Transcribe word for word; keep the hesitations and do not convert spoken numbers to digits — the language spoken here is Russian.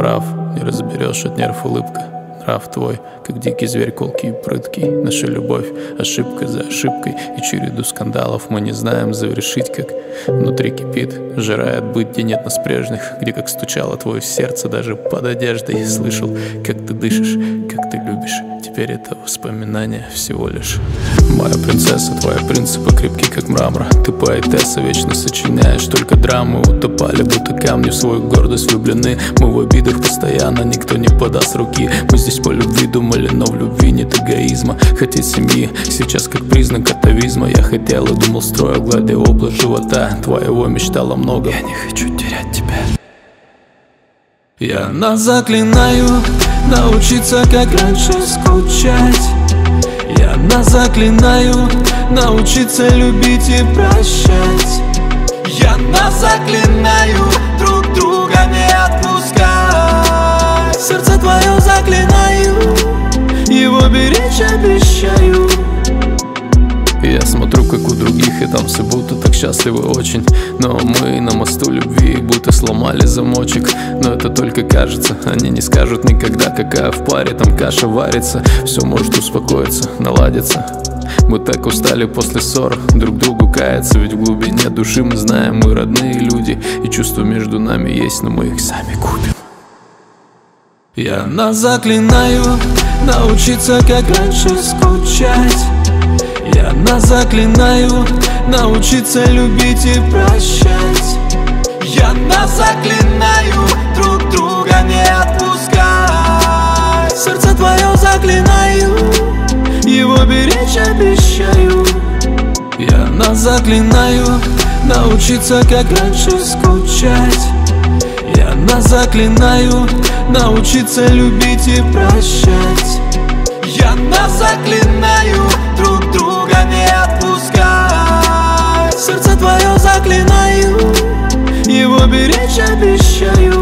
прав, не разберешь от нерв улыбка. Нрав твой, как дикий зверь, колкий и прыткий. Наша любовь ошибка за ошибкой, и череду скандалов мы не знаем завершить. Как внутри кипит, жирает быть, где нет нас прежних, где как стучало твое сердце даже под одеждой. Слышал, как ты дышишь, как ты любишь. Теперь это воспоминание всего лишь. Моя принцесса, твои принципы крепки, как мрамор. Ты поэтесса, вечно сочиняешь только драмы. Утопали, будто камни в свою гордость влюблены. Мы в обидах постоянно, никто не подаст руки. Мы здесь по любви думали, но в любви нет эгоизма. Хотеть семьи сейчас как признак атовизма. Я хотел и думал, строил, гладя область живота твоего, мечтала много. Я не хочу терять тебя. Я нас заклинаю научиться, как раньше, скучать. Я нас заклинаю научиться любить и прощать. Я нас заклинаю друг друга не отпускать. Сердце твое заклинаю, его беречь обещаю. Я смотрю, как у других, и там все будто так счастливы очень. Но мы на мосту любви будто сломали замочек. Но это только кажется, они не скажут никогда, какая в паре там каша варится. Все может успокоиться, наладиться. Мы так устали после ссор друг другу каяться. Ведь в глубине души мы знаем, мы родные люди, и чувства между нами есть, но мы их сами купим. Я нас заклинаю научиться, как раньше, скучать. Я нас заклинаю научиться любить и прощать. Я нас заклинаю друг друга не отпускать. Сердце твое заклинаю, его беречь обещаю. Я нас заклинаю научиться, как раньше, скучать. Я нас заклинаю научиться любить и прощать. Я нас заклинаю друг друга не отпускать. Сердце твое заклинаю, его беречь обещаю.